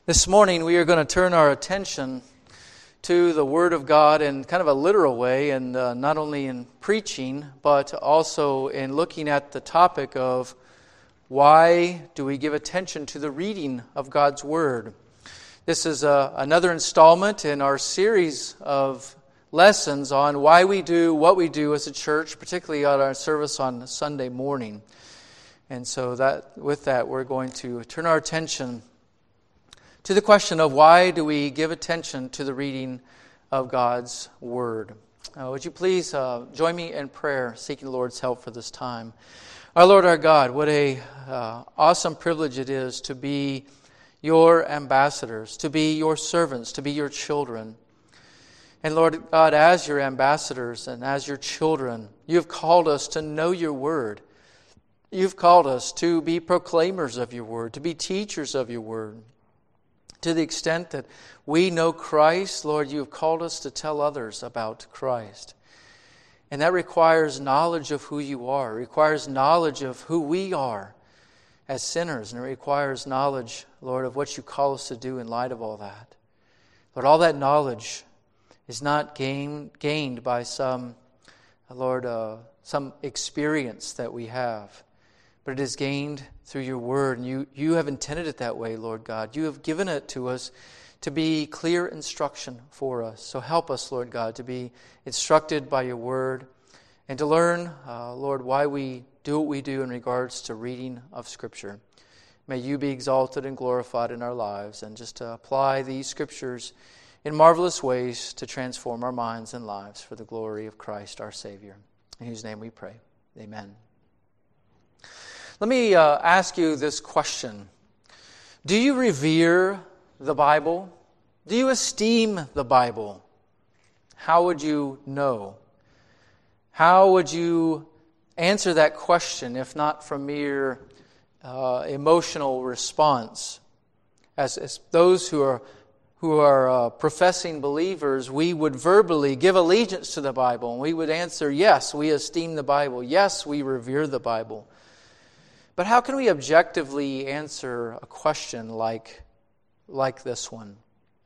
This morning we are going to turn our attention to the Word of God in kind of a literal way, and not only in preaching, but also in looking at the topic of why do we give attention to the reading of God's Word. This is another installment in our series of lessons on why we do what we do as a church, particularly at our service on Sunday morning. And so with that, we're going to turn our attention to the question of why do we give attention to the reading of God's Word. Would you please join me in prayer, seeking the Lord's help for this time. Our Lord, our God, what a awesome privilege it is to be your ambassadors, to be your servants, to be your children. And Lord God, as your ambassadors and as your children, you have called us to know your Word. You've called us to be proclaimers of your Word, to be teachers of your Word. To the extent that we know Christ, Lord, you have called us to tell others about Christ. And that requires knowledge of who you are. It requires knowledge of who we are as sinners. And it requires knowledge, Lord, of what you call us to do in light of all that. Lord, all that knowledge is not gained by some experience that we have. But it is gained through your Word, and you have intended it that way, Lord God. You have given it to us to be clear instruction for us. So help us, Lord God, to be instructed by your Word and to learn, Lord, why we do what we do in regards to reading of Scripture. May you be exalted and glorified in our lives, and just to apply these Scriptures in marvelous ways to transform our minds and lives for the glory of Christ our Savior. In whose name we pray. Amen. Let me ask you this question. Do you revere the Bible? Do you esteem the Bible? How would you know? How would you answer that question if not from mere emotional response? As those who are professing believers, we would verbally give allegiance to the Bible, and we would answer, yes, we esteem the Bible. Yes, we revere the Bible. But how can we objectively answer a question like this one?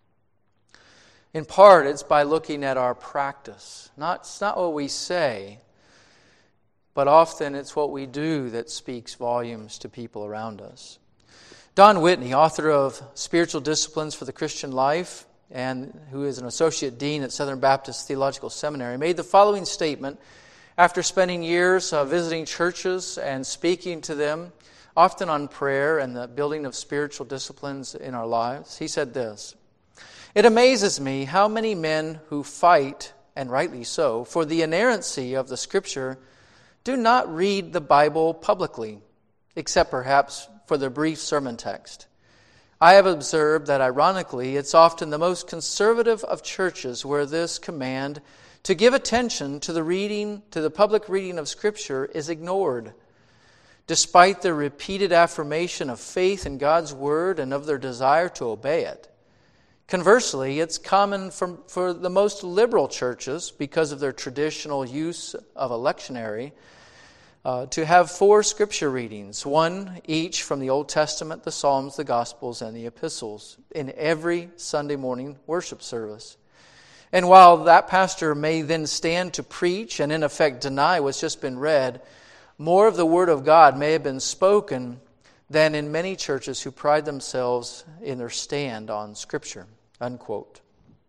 In part, it's by looking at our practice. It's not what we say, but often it's what we do that speaks volumes to people around us. Don Whitney, author of Spiritual Disciplines for the Christian Life, and who is an associate dean at Southern Baptist Theological Seminary, made the following statement after spending years visiting churches and speaking to them, often on prayer and the building of spiritual disciplines in our lives. He said this: "It amazes me how many men who fight, and rightly so, for the inerrancy of the Scripture do not read the Bible publicly, except perhaps for the brief sermon text. I have observed that, ironically, it's often the most conservative of churches where this command to give attention to the public reading of Scripture is ignored, despite their repeated affirmation of faith in God's Word and of their desire to obey it. Conversely, it's common for the most liberal churches, because of their traditional use of a lectionary, to have 4 Scripture readings, one each from the Old Testament, the Psalms, the Gospels, and the Epistles, in every Sunday morning worship service. And while that pastor may then stand to preach and in effect deny what's just been read, more of the Word of God may have been spoken than in many churches who pride themselves in their stand on Scripture." Unquote.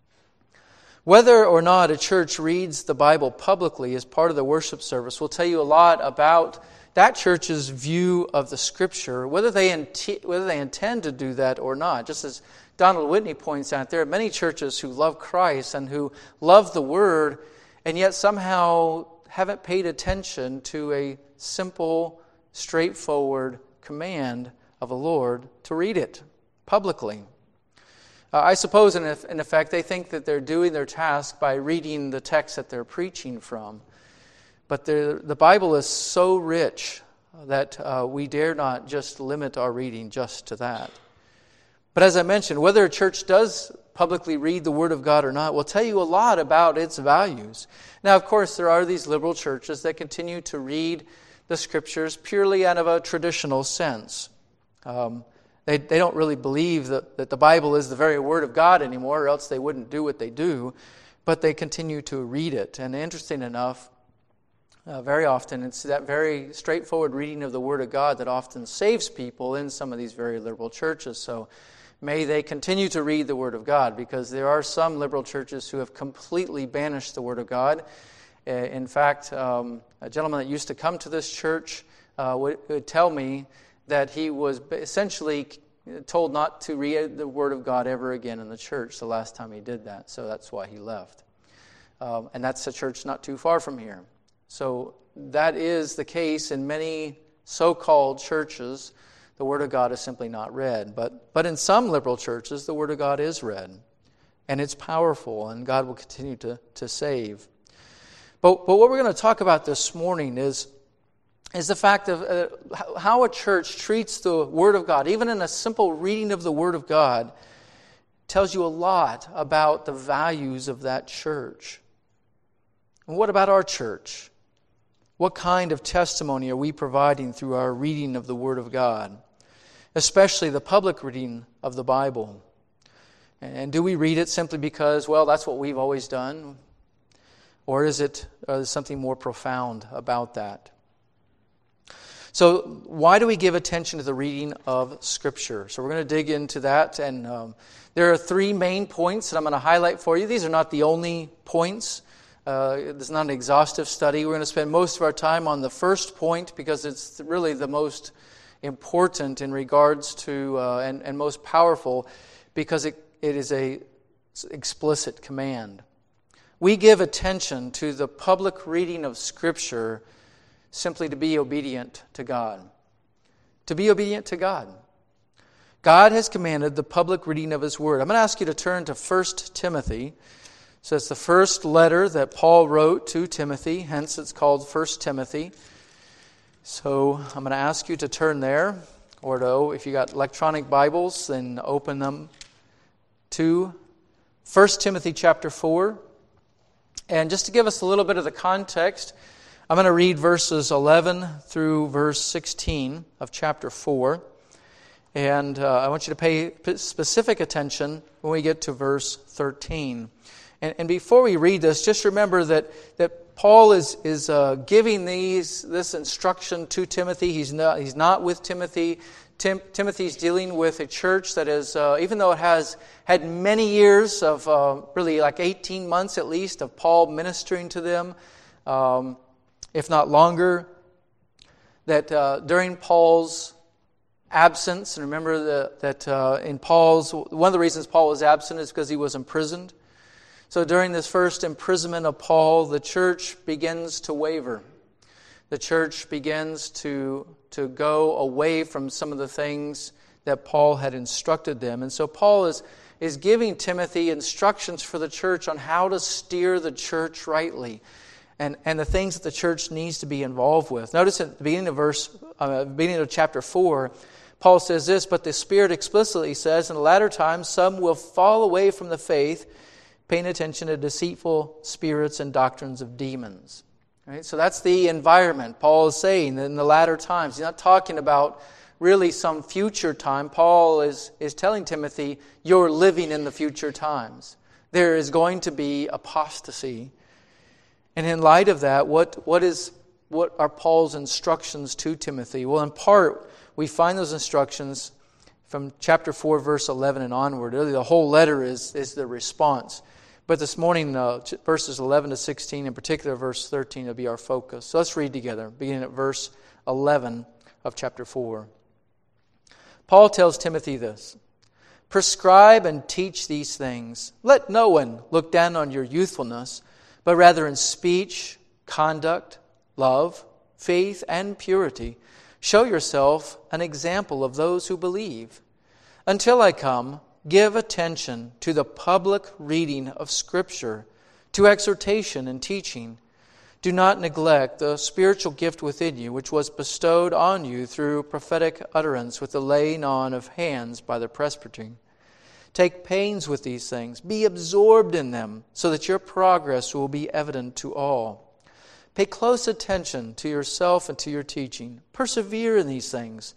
Whether or not a church reads the Bible publicly as part of the worship service will tell you a lot about that church's view of the Scripture, whether they intend to do that or not. Just as Donald Whitney points out, there are many churches who love Christ and who love the Word, and yet somehow haven't paid attention to a simple, straightforward command of the Lord to read it publicly. I suppose, in effect, they think that they're doing their task by reading the text that they're preaching from. But the Bible is so rich that we dare not just limit our reading just to that. But as I mentioned, whether a church does publicly read the Word of God or not will tell you a lot about its values. Now, of course, there are these liberal churches that continue to read the Scriptures purely out of a traditional sense. They don't really believe that the Bible is the very Word of God anymore, or else they wouldn't do what they do, but they continue to read it. And interesting enough, very often it's that very straightforward reading of the Word of God that often saves people in some of these very liberal churches. So may they continue to read the Word of God, because there are some liberal churches who have completely banished the Word of God. In fact, a gentleman that used to come to this church would tell me that he was essentially told not to read the Word of God ever again in the church the last time he did that. So that's why he left. And that's a church not too far from here. So that is the case in many so-called churches. The Word of God is simply not read. But in some liberal churches, the Word of God is read. And it's powerful, and God will continue to save. But what we're going to talk about this morning is the fact of how a church treats the Word of God. Even in a simple reading of the Word of God, tells you a lot about the values of that church. And what about our church? What kind of testimony are we providing through our reading of the Word of God? Especially the public reading of the Bible. And do we read it simply because, well, that's what we've always done? Or is there something more profound about that? So why do we give attention to the reading of Scripture? So we're going to dig into that. And there are 3 main points that I'm going to highlight for you. These are not the only points. This is not an exhaustive study. We're going to spend most of our time on the first point because it's really the most important in regards to and most powerful, because it is a explicit command. We give attention to the public reading of Scripture simply to be obedient to God. To be obedient to God. God has commanded the public reading of His Word. I'm going to ask you to turn to 1 Timothy. So it's the first letter that Paul wrote to Timothy, hence it's called 1 Timothy. So I'm going to ask you to turn there, or if you got electronic Bibles, then open them to 1 Timothy chapter 4. And just to give us a little bit of the context, I'm going to read verses 11 through verse 16 of chapter 4. And I want you to pay specific attention when we get to verse 13. And before we read this, just remember that Paul is giving this instruction to Timothy. He's not with Timothy. Timothy's dealing with a church that is, even though it has had many years of, really like 18 months at least, of Paul ministering to them, if not longer, that during Paul's absence, and remember that in Paul's, one of the reasons Paul was absent is because he was imprisoned. So during this first imprisonment of Paul, the church begins to waver. The church begins to go away from some of the things that Paul had instructed them. And so Paul is giving Timothy instructions for the church on how to steer the church rightly, and the things that the church needs to be involved with. Notice at the beginning of chapter 4, Paul says this, "But the Spirit explicitly says, in the latter times some will fall away from the faith, paying attention to deceitful spirits and doctrines of demons." Right? So that's the environment Paul is saying in the latter times. He's not talking about really some future time. Paul is telling Timothy, you're living in the future times. There is going to be apostasy. And in light of that, what are Paul's instructions to Timothy? Well, in part, we find those instructions from chapter 4, verse 11 and onward. Really, the whole letter is the response. But this morning, verses 11 to 16, in particular verse 13, will be our focus. So let's read together, beginning at verse 11 of chapter 4. Paul tells Timothy this, "Prescribe and teach these things. Let no one look down on your youthfulness, but rather in speech, conduct, love, faith, and purity, show yourself an example of those who believe. Until I come, give attention to the public reading of Scripture, to exhortation and teaching. Do not neglect the spiritual gift within you, which was bestowed on you through prophetic utterance with the laying on of hands by the presbytery. Take pains with these things. Be absorbed in them, so that your progress will be evident to all. Pay close attention to yourself and to your teaching. Persevere in these things,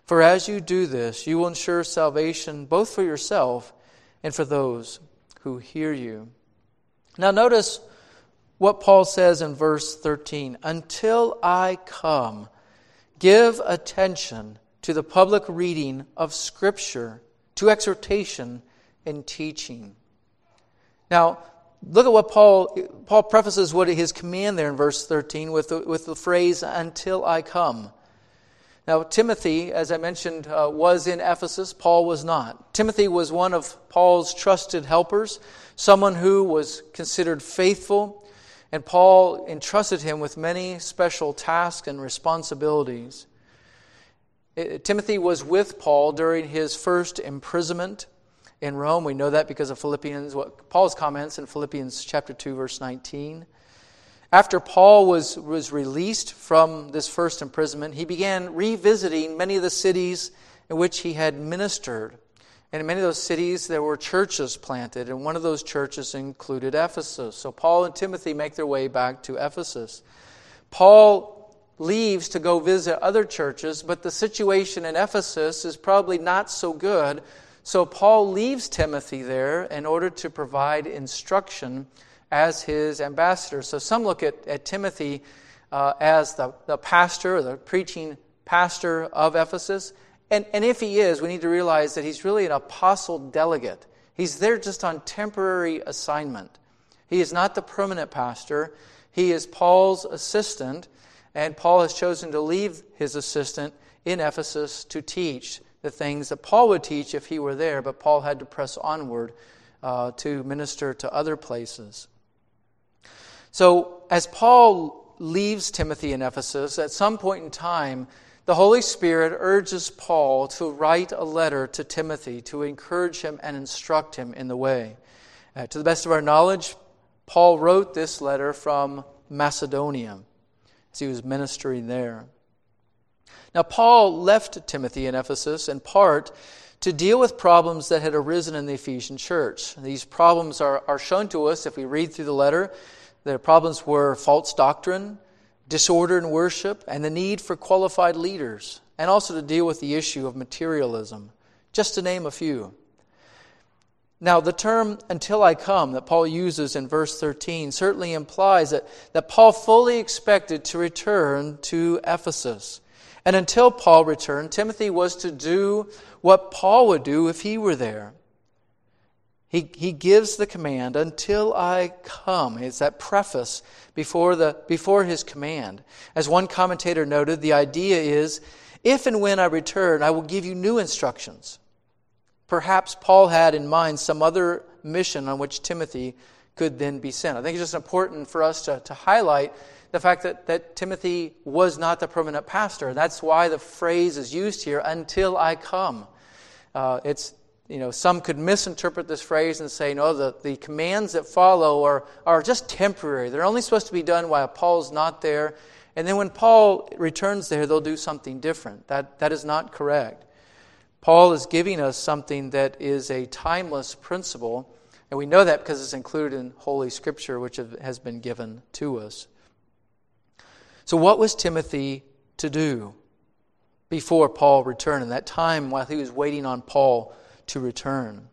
For as you do this, you will ensure salvation both for yourself and for those who hear you. Now notice what Paul says in verse 13. Until I come, give attention to the public reading of Scripture, to exhortation and teaching. Now, look at what Paul prefaces what his command there in verse 13 with the phrase, until I come. Now, Timothy, as I mentioned, was in Ephesus. Paul was not. Timothy was one of Paul's trusted helpers, someone who was considered faithful, and Paul entrusted him with many special tasks and responsibilities. Timothy was with Paul during his first imprisonment in Rome. We know that because of Paul's comments in Philippians chapter 2, verse 19. After Paul was released from this first imprisonment, he began revisiting many of the cities in which he had ministered. And in many of those cities, there were churches planted, and one of those churches included Ephesus. So Paul and Timothy make their way back to Ephesus. Paul leaves to go visit other churches, but the situation in Ephesus is probably not so good. So Paul leaves Timothy there in order to provide instruction as his ambassador. So some look at Timothy as the pastor, or the preaching pastor of Ephesus. And if he is, we need to realize that he's really an apostle delegate. He's there just on temporary assignment. He is not the permanent pastor. He is Paul's assistant, and Paul has chosen to leave his assistant in Ephesus to teach the things that Paul would teach if he were there, but Paul had to press onward to minister to other places. So as Paul leaves Timothy in Ephesus, at some point in time, the Holy Spirit urges Paul to write a letter to Timothy to encourage him and instruct him in the way. To the best of our knowledge, Paul wrote this letter from Macedonia as he was ministering there. Now, Paul left Timothy in Ephesus in part to deal with problems that had arisen in the Ephesian church. These problems are shown to us if we read through the letter. The problems were false doctrine, disorder in worship, and the need for qualified leaders, and also to deal with the issue of materialism, just to name a few. Now, the term until I come that Paul uses in verse 13 certainly implies that Paul fully expected to return to Ephesus. And until Paul returned, Timothy was to do what Paul would do if he were there. He gives the command, until I come. It's that preface before his command. As one commentator noted, the idea is, if and when I return, I will give you new instructions. Perhaps Paul had in mind some other mission on which Timothy could then be sent. I think it's just important for us to highlight the fact that Timothy was not the permanent pastor. That's why the phrase is used here, until I come. Some could misinterpret this phrase and say, no, the commands that follow are just temporary. They're only supposed to be done while Paul's not there. And then when Paul returns there, they'll do something different. That is not correct. Paul is giving us something that is a timeless principle. And we know that because it's included in Holy Scripture, which has been given to us. So what was Timothy to do before Paul returned, in that time while he was waiting on Paul to return?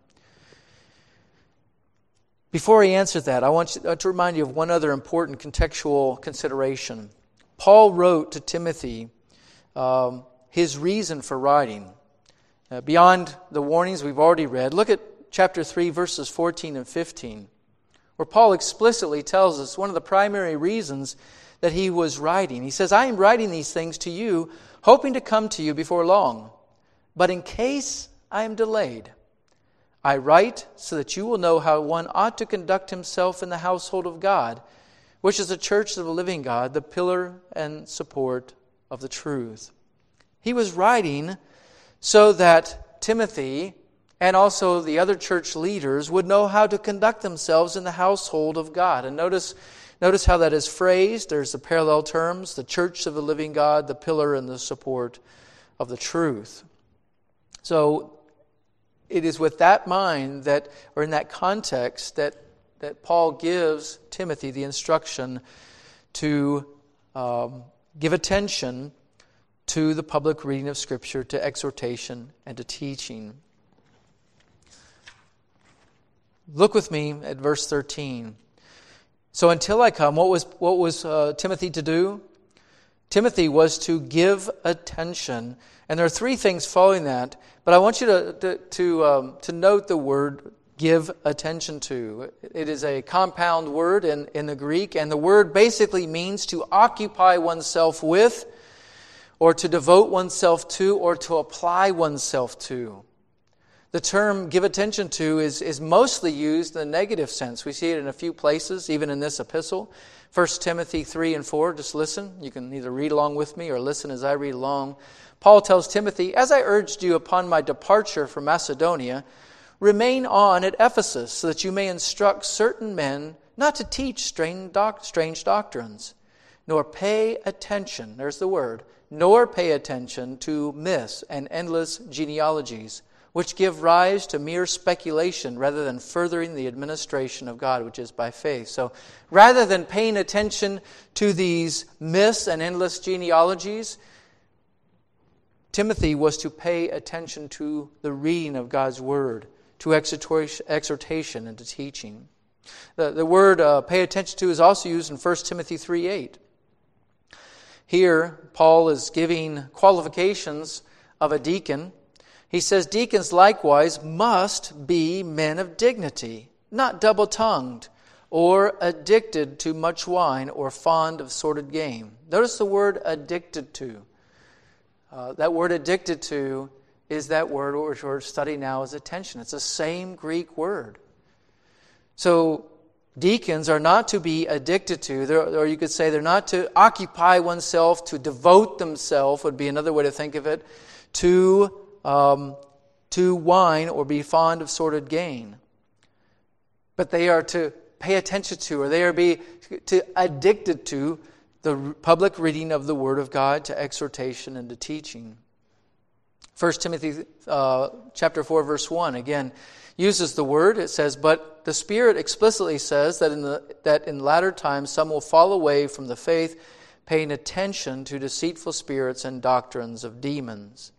Before I answer that, I want to remind you of one other important contextual consideration. Paul wrote to Timothy his reason for writing. Beyond the warnings we've already read, look at chapter 3, verses 14 and 15, where Paul explicitly tells us one of the primary reasons that he was writing. He says, I am writing these things to you, hoping to come to you before long. But in case I am delayed, I write so that you will know how one ought to conduct himself in the household of God, which is the church of the living God, the pillar and support of the truth. He was writing so that Timothy and also the other church leaders would know how to conduct themselves in the household of God. And notice how that is phrased. There's the parallel terms, the church of the living God, the pillar and the support of the truth. So it is with that mind or in that context that Paul gives Timothy the instruction to give attention to the public reading of Scripture, to exhortation, and to teaching. Look with me at verse 13. So until I come, what was Timothy to do? Timothy was to give attention. And there are three things following that. But I want you to note the word give attention to. It is a compound word in the Greek. And the word basically means to occupy oneself with, or to devote oneself to, or to apply oneself to. The term give attention to is mostly used in the negative sense. We see it in a few places, even in this epistle. 1 Timothy 3 and 4, just listen. You can either read along with me or listen as I read along. Paul tells Timothy, "As I urged you upon my departure from Macedonia, remain on at Ephesus, so that you may instruct certain men not to teach strange doctrines, nor pay attention," there's the word, "nor pay attention to myths and endless genealogies, which give rise to mere speculation rather than furthering the administration of God, which is by faith." So rather than paying attention to these myths and endless genealogies, Timothy was to pay attention to the reading of God's Word, to exhortation and to teaching. The word pay attention to is also used in 1 Timothy 3:8. Here, Paul is giving qualifications of a deacon. He says, "Deacons likewise must be men of dignity, not double-tongued, or addicted to much wine, or fond of sordid gain." Notice the word addicted to. That word addicted to is that word which we're studying now as attention. It's the same Greek word. So deacons are not to be addicted to, or you could say they're not to occupy oneself, to devote themselves, would be another way to think of it, to wine or be fond of sordid gain. But they are to pay attention to, or they are addicted to the public reading of the Word of God, to exhortation and to teaching. 1 Timothy chapter 4, verse 1, again, uses the word. It says, "But the Spirit explicitly says that in latter times some will fall away from the faith, paying attention to deceitful spirits and doctrines of demons."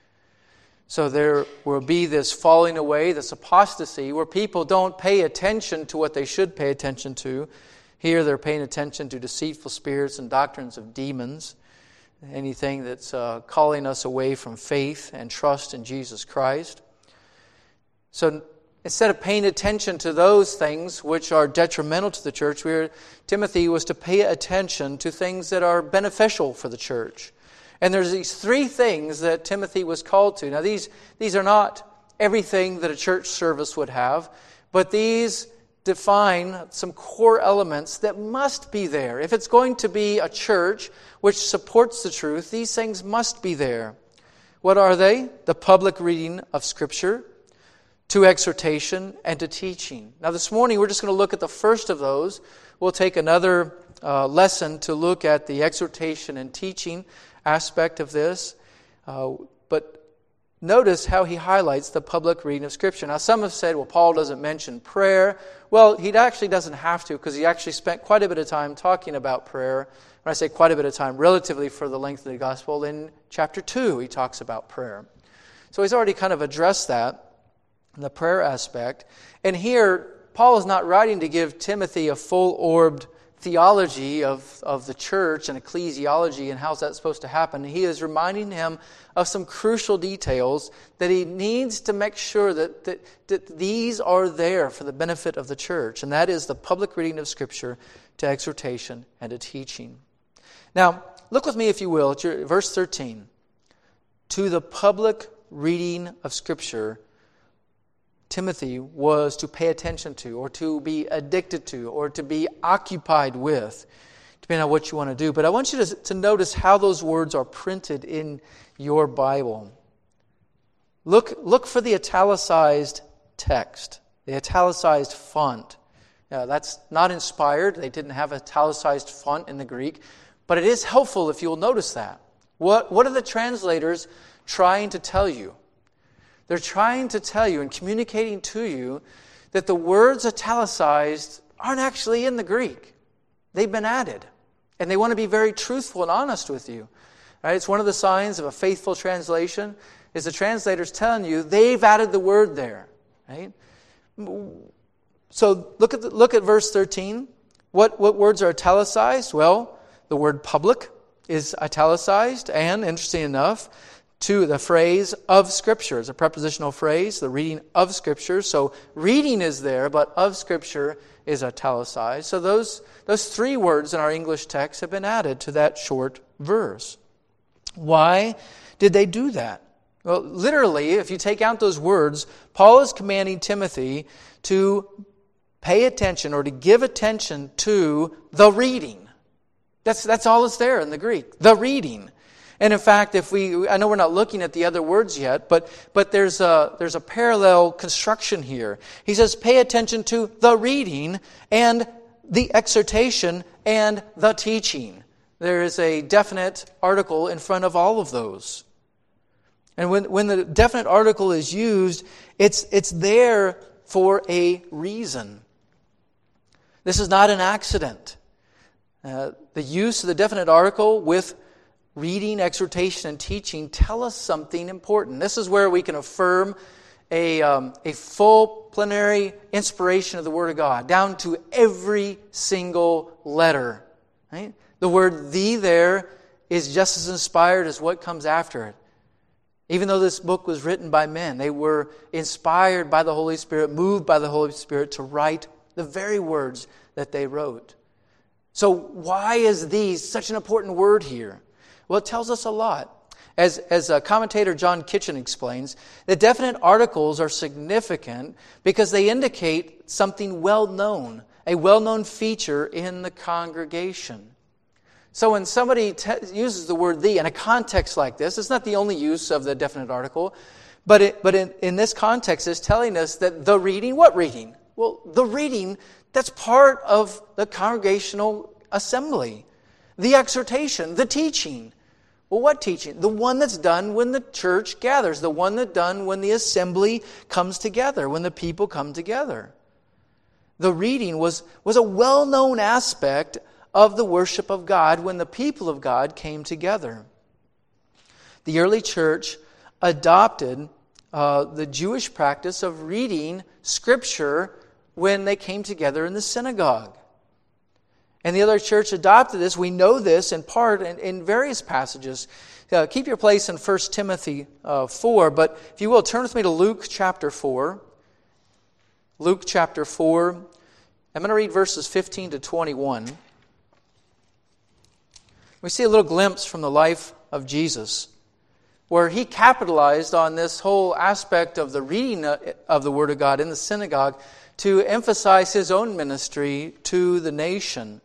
So there will be this falling away, this apostasy, where people don't pay attention to what they should pay attention to. Here they're paying attention to deceitful spirits and doctrines of demons, anything that's calling us away from faith and trust in Jesus Christ. So instead of paying attention to those things which are detrimental to the church, Timothy was to pay attention to things that are beneficial for the church. And there's these three things that Timothy was called to. Now these are not everything that a church service would have, but these define some core elements that must be there. If it's going to be a church which supports the truth, these things must be there. What are they? The public reading of Scripture, to exhortation, and to teaching. Now this morning we're just going to look at the first of those. We'll take another lesson to look at the exhortation and teaching aspect of this. But notice how he highlights the public reading of Scripture. Now some have said, well, Paul doesn't mention prayer. Well, he actually doesn't have to, because he actually spent quite a bit of time talking about prayer. When I say quite a bit of time, relatively for the length of the gospel, in chapter 2 he talks about prayer. So he's already kind of addressed that, the prayer aspect. And here, Paul is not writing to give Timothy a full-orbed theology of the church and ecclesiology and how's that supposed to happen. He is reminding him of some crucial details that he needs to make sure that these are there for the benefit of the church. And that is the public reading of Scripture, to exhortation and to teaching. Now, look with me, if you will, at verse 13. To the public reading of Scripture, Timothy was to pay attention to, or to be addicted to, or to be occupied with, depending on what you want to do. But I want you to notice how those words are printed in your Bible. Look for the italicized text, the italicized font. Now, that's not inspired. They didn't have italicized font in the Greek, but it is helpful if you'll notice that. What are the translators trying to tell you? They're trying to tell you and communicating to you that the words italicized aren't actually in the Greek. They've been added. And they want to be very truthful and honest with you. Right? It's one of the signs of a faithful translation is the translator's telling you they've added the word there. Right? So look at verse 13. What words are italicized? Well, the word public is italicized, and interesting enough, to the phrase of Scripture. It's a prepositional phrase, the reading of Scripture. So reading is there, but of Scripture is italicized. So those three words in our English text have been added to that short verse. Why did they do that? Well, literally, if you take out those words, Paul is commanding Timothy to pay attention or to give attention to the reading. That's all that's there in the Greek, the reading. And in fact, I know we're not looking at the other words yet, but there's a parallel construction here. He says, pay attention to the reading and the exhortation and the teaching. There is a definite article in front of all of those. And when the definite article is used, it's there for a reason. This is not an accident. The use of the definite article with reading, exhortation, and teaching tell us something important. This is where we can affirm a full plenary inspiration of the Word of God, down to every single letter. Right? The word "the" there is just as inspired as what comes after it. Even though this book was written by men, they were inspired by the Holy Spirit, moved by the Holy Spirit to write the very words that they wrote. So why is "the" such an important word here? Well, it tells us a lot. As commentator John Kitchen explains, the definite articles are significant because they indicate something well-known, a well-known feature in the congregation. So when somebody uses the word "the" in a context like this, it's not the only use of the definite article, but in this context, it's telling us that the reading, what reading? Well, the reading, that's part of the congregational assembly. The exhortation, the teaching. Well, what teaching? The one that's done when the church gathers, the one that's done when the assembly comes together, when the people come together. The reading was a well-known aspect of the worship of God when the people of God came together. The early church adopted the Jewish practice of reading Scripture when they came together in the synagogue. And the other church adopted this. We know this in part in various passages. Keep your place in 1 Timothy 4, but if you will, turn with me to Luke chapter 4. Luke chapter 4. I'm going to read verses 15 to 21. We see a little glimpse from the life of Jesus, where he capitalized on this whole aspect of the reading of the Word of God in the synagogue to emphasize his own ministry to the nation.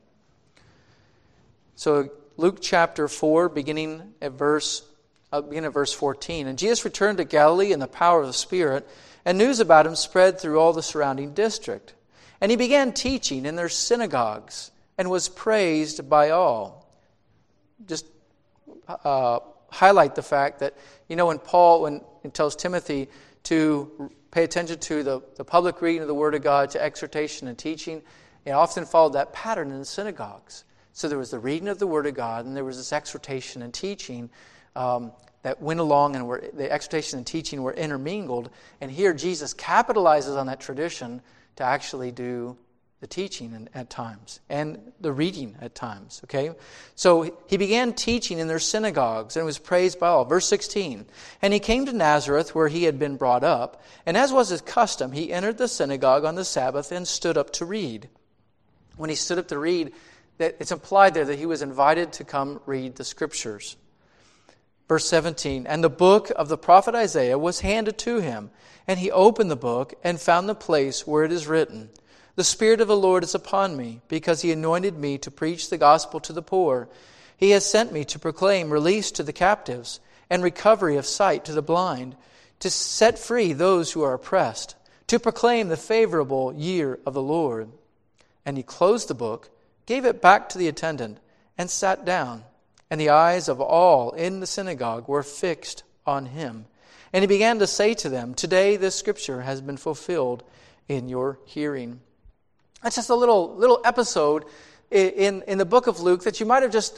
So Luke chapter 4, beginning at verse 14. And Jesus returned to Galilee in the power of the Spirit, and news about him spread through all the surrounding district. And he began teaching in their synagogues, and was praised by all. Just highlight the fact that, when Paul tells Timothy to pay attention to the public reading of the Word of God, to exhortation and teaching, it often followed that pattern in the synagogues. So there was the reading of the Word of God, and there was this exhortation and teaching that went along, and the exhortation and teaching were intermingled. And here Jesus capitalizes on that tradition to actually do the teaching at times, and the reading at times. Okay? So he began teaching in their synagogues, and was praised by all. Verse 16, and he came to Nazareth, where he had been brought up, and as was his custom, he entered the synagogue on the Sabbath and stood up to read. When he stood up to read, it's implied there that he was invited to come read the Scriptures. Verse 17, and the book of the prophet Isaiah was handed to him, and he opened the book and found the place where it is written, the Spirit of the Lord is upon me, because he anointed me to preach the gospel to the poor. He has sent me to proclaim release to the captives, and recovery of sight to the blind, to set free those who are oppressed, to proclaim the favorable year of the Lord. And he closed the book, gave it back to the attendant, and sat down. And the eyes of all in the synagogue were fixed on him. And he began to say to them, today this Scripture has been fulfilled in your hearing. That's just a little episode in the book of Luke that you might have just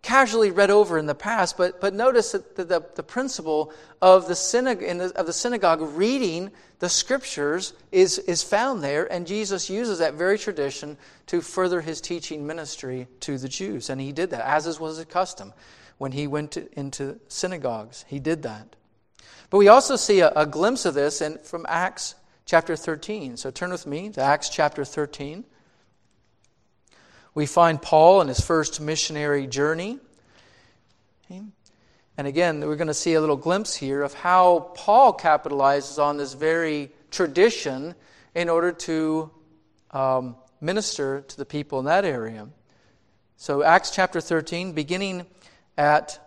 casually read over in the past, but notice that the principle of the synagogue reading the Scriptures is found there, and Jesus uses that very tradition to further his teaching ministry to the Jews. And he did that, as was his custom. When he went into synagogues, he did that. But we also see a glimpse of this from Acts chapter 13. So turn with me to Acts chapter 13. We find Paul in his first missionary journey. Okay. And again, we're going to see a little glimpse here of how Paul capitalizes on this very tradition in order to minister to the people in that area. So Acts chapter 13, beginning at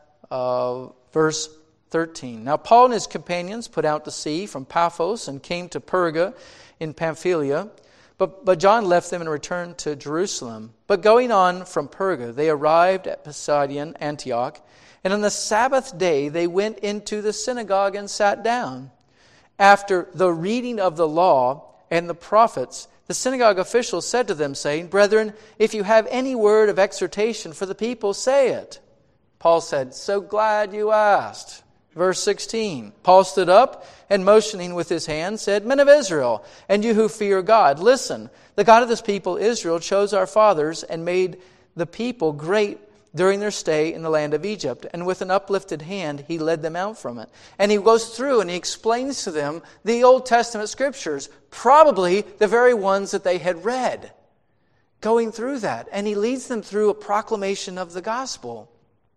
verse 13. Now Paul and his companions put out to sea from Paphos and came to Perga in Pamphylia. But John left them and returned to Jerusalem. But going on from Perga, they arrived at Pisidian Antioch. And on the Sabbath day, they went into the synagogue and sat down. After the reading of the law and the prophets, the synagogue officials said to them, saying, Brethren, if you have any word of exhortation for the people, say it. Paul said, So glad you asked. Verse 16, Paul stood up and motioning with his hand said, Men of Israel, and you who fear God, listen. The God of this people, Israel, chose our fathers and made the people great during their stay in the land of Egypt. And with an uplifted hand, he led them out from it. And he goes through and he explains to them the Old Testament Scriptures, probably the very ones that they had read, going through that. And he leads them through a proclamation of the gospel.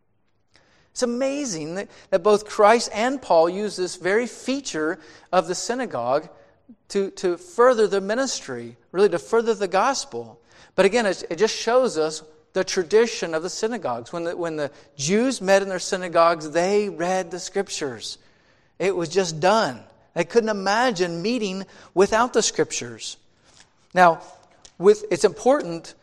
It's amazing that both Christ and Paul use this very feature of the synagogue to further the ministry, really to further the gospel. But again, it just shows us the tradition of the synagogues. When the Jews met in their synagogues, they read the Scriptures. It was just done. They couldn't imagine meeting without the Scriptures. Now, it's important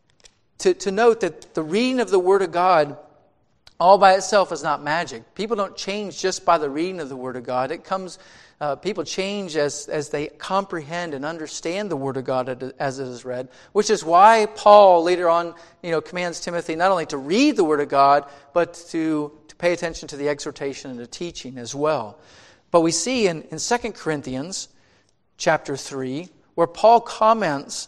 to note that the reading of the Word of God all by itself is not magic. People don't change just by the reading of the Word of God. It comes, people change as they comprehend and understand the Word of God as it is read, which is why Paul later on, commands Timothy not only to read the Word of God, but to pay attention to the exhortation and the teaching as well. But we see in 2 Corinthians chapter 3, where Paul comments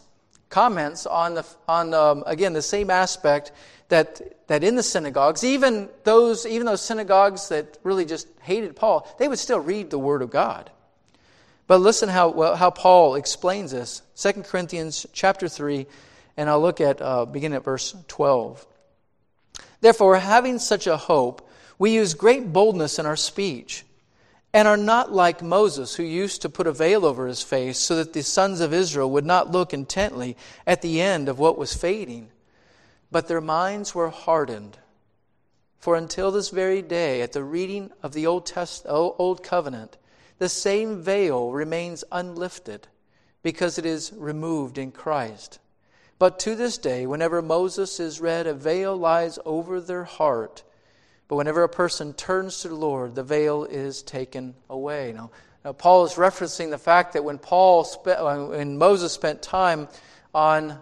on again the same aspect that in the synagogues, even those synagogues that really just hated Paul, they would still read the Word of God. But listen how Paul explains this. 2 Corinthians chapter 3, and I'll look at beginning at verse 12. Therefore, having such a hope, we use great boldness in our speech, and are not like Moses, who used to put a veil over his face, so that the sons of Israel would not look intently at the end of what was fading. But their minds were hardened. For until this very day, at the reading of the Old Covenant, the same veil remains unlifted, because it is removed in Christ. But to this day, whenever Moses is read, a veil lies over their heart. But whenever a person turns to the Lord, the veil is taken away. Now Paul is referencing the fact that when Moses spent time on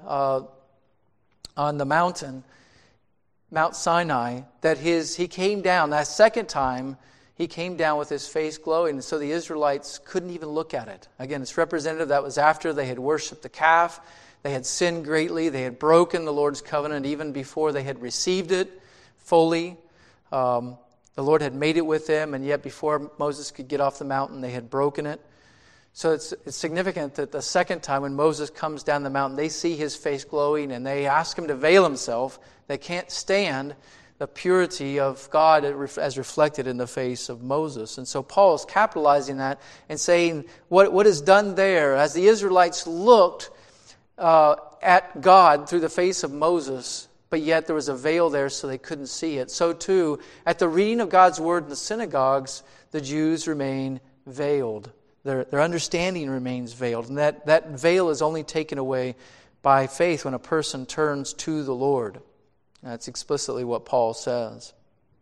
the mountain, Mount Sinai, that he came down, that second time, he came down with his face glowing, and so the Israelites couldn't even look at it. Again, it's representative. That was after they had worshipped the calf. They had sinned greatly. They had broken the Lord's covenant even before they had received it fully. The Lord had made it with them, and yet before Moses could get off the mountain, they had broken it. So it's significant that the second time when Moses comes down the mountain, they see his face glowing and they ask him to veil himself. They can't stand the purity of God as reflected in the face of Moses. And so Paul is capitalizing that and saying what is done there as the Israelites looked at God through the face of Moses, but yet there was a veil there so they couldn't see it. So too, at the reading of God's word in the synagogues, the Jews remain veiled. Their understanding remains veiled. And that veil is only taken away by faith when a person turns to the Lord. That's explicitly what Paul says.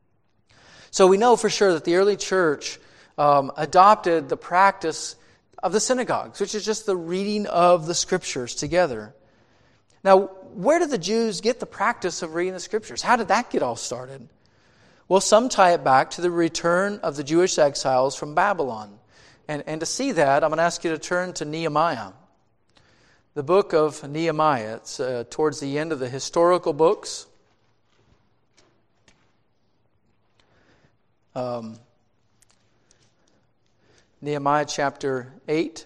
So we know for sure that the early church adopted the practice of the synagogues, which is just the reading of the Scriptures together. Now, where did the Jews get the practice of reading the Scriptures? How did that get all started? Well, some tie it back to the return of the Jewish exiles from Babylon. And to see that, I'm going to ask you to turn to Nehemiah. The book of Nehemiah. It's towards the end of the historical books. Nehemiah chapter 8.